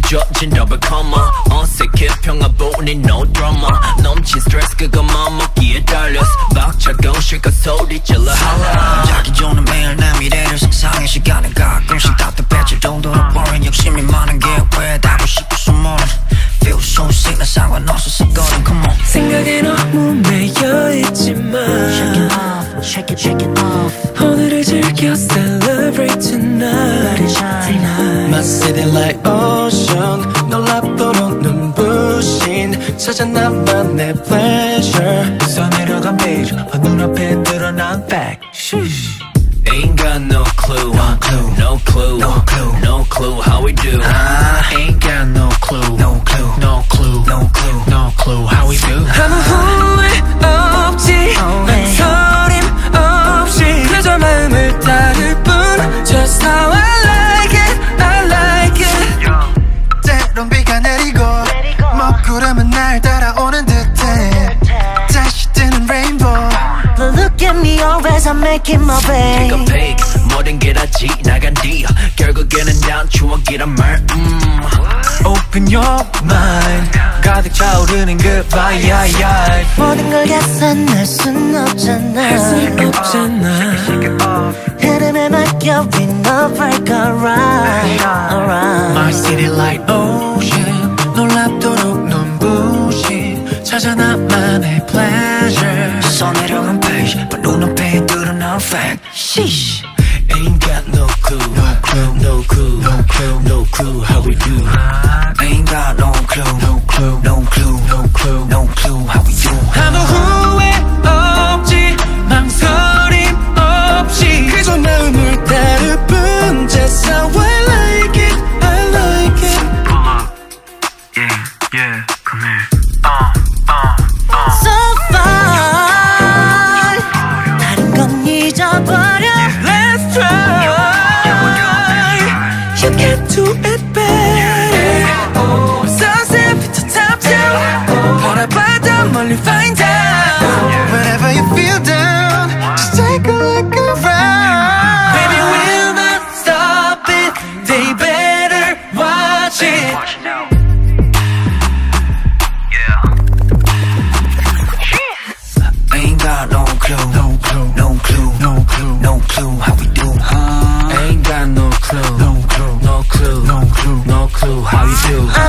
젖은 더블 컴마 어색해 평화보니 no drama 넘친 스트레스 그것만 먹기에 달렸어 박차고 실컷 소리 질러 자기 전에 매일 내 미래를 상상해 시간은 가끔씩 답답해질 정도로 boring 욕심이 많은 게 왜 답을 싶어서 모른 Feel so sick 나 상관없어 습관은 come on 생각에 너무 매여있지만 Shake it off, shake it off 오늘을 즐겨 celebrate tonight Let it shine My city like ocean 놀랍도록 눈부신 찾아 나만의 pleasure 써내려간 page 눈앞에 드러난 fact Ain't got no clue, no clue, no clue, no clue how we do. Ain't got no clue, no clue, no clue, no clue, no clue how we do. 아무 후회 없지 망설임 없이 그저 마음을 따를 뿐 Just how I like it, I like it 때론 비가 내리고 먹구름은 날 따라오는 듯해 다시 뜨는 rainbow But look at me always I'm making my way Take a peek 모든 게 다 지나간 뒤 결국에는 난 추억이란 말 Open your mind 가득 차오르는 그 vibe 모든 걸 계산할 순 없잖아 할 순 없잖아 흐름에 맡겨 we never go right My city like ocean 놀랍도록 눈부신 찾아 나만의 pleasure 써내려간 page but 눈앞에 드러난 fact Sheesh Ain't got no clue, no clue, no clue, no clue, no clue how we do. Ain't got no clue, no clue, no clue, no clue, no clue how we do. 아무 후회 없지 망설임 없이 그저 마음을 따를 뿐 Just how I like it, I like it Pull up, yeah, come here. So far 다른 건 잊어버려 Let's try You can do it better Sunset부터 top down 바라봐도 멀리 find out Whenever you feel down Just take a look around Baby we'll not stop it They better watch it Ain't got no clue, no clue, no clue, no clue, no clue how we do. Ain't got no clue, no clue, no clue, no clue, no clue how you do.